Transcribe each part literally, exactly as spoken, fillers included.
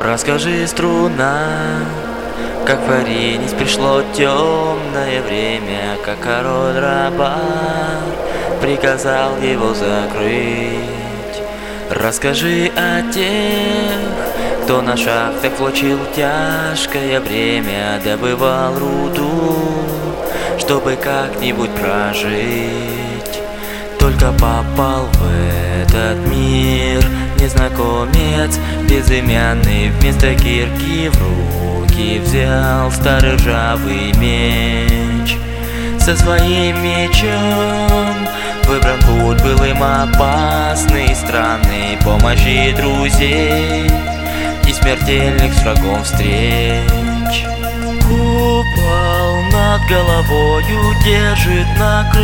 Расскажи, струна, как в Аринис пришло темное время, как король раба приказал его закрыть. Расскажи о тех, кто на шахтах влачил тяжкое время, добывал руду, чтобы как-нибудь прожить. Только попал в этот мир незнакомец безымянный, вместо кирки в руки взял старый ржавый меч. Со своим мечом выбран путь был им опасный, странный, помощи друзей и смертельных с врагом встреч. Купол над головою держит, накрыв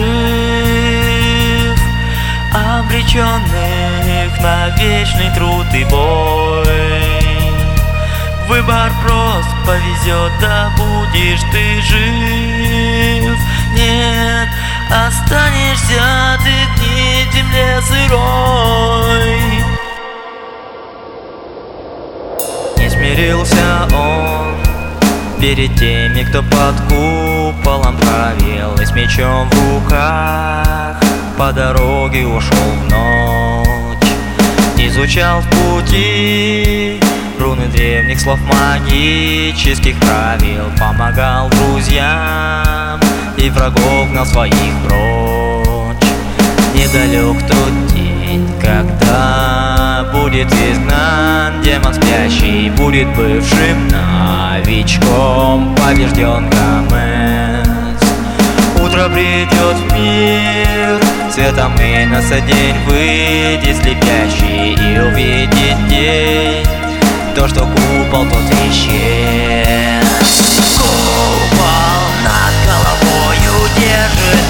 обреченных на вечный труд и бой. Выбор прост, повезет, да будешь ты жив. Нет, останешься ты в земле сырой. Не смирился он перед теми, кто под куполом правил, и с мечом в руках по дороге ушел в ночь. Изучал в пути руны древних слов, магических правил, помогал друзьям и врагов гнал своих прочь. Недалек тот день, когда будет изгнан демон спящий, будет бывшим новичком побежден Гомес. Утро придет в мир, светом и на день выйдет слепящий и увидит день. То, что купол, тот исчез. Купол над головою держит,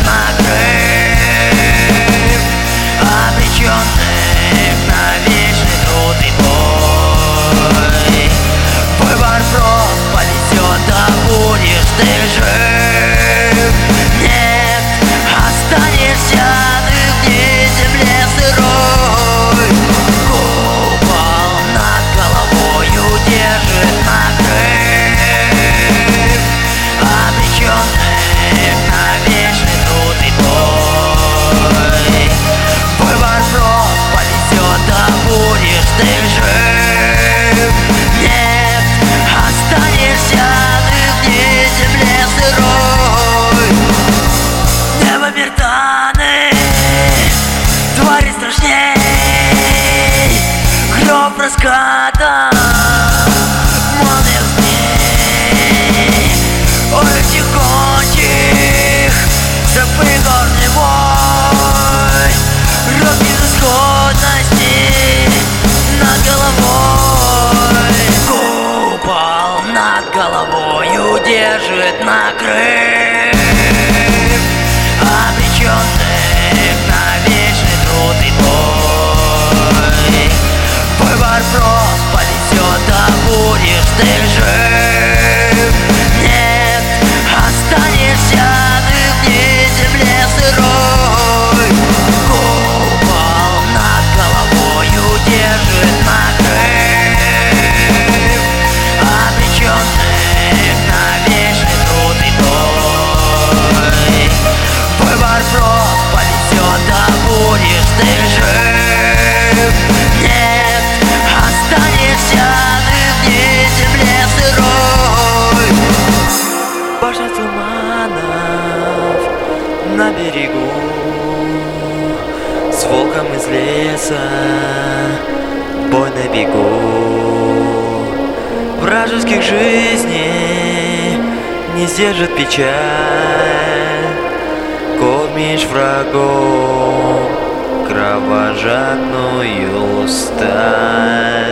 накрыв обреченных на вечный труд и бой. Выбор прост, повезет, да будешь ты жив. Нет, останешься ты в земле сырой. Купол над головою держит, накрыв обреченных на вечный труд и бой. Выбор прост, повезет, да будешь ты жив. Нет, останешься ты в земле сырой. Небо мертаны, твари страшней, гром раската, молния змей. Ой, тихочих, тропы горный вой, рок безысходности над головой. Купол над головою держит, накрыв обреченных на вечный труд и бой. Выбор прост, повезет, да будешь ты жив. Нет, останешься ты в земле сырой. Купол над головою держит, накрыв обреченных на вечный труд и бой. Выбор прост, повезет, да будешь ты жив. Нет, останешься ты в земле сырой. Башня туманов на берегу, с волком из леса бой на бегу. Вражеских жизней не сдержит печаль, кормишь врагов кровожадную сталь.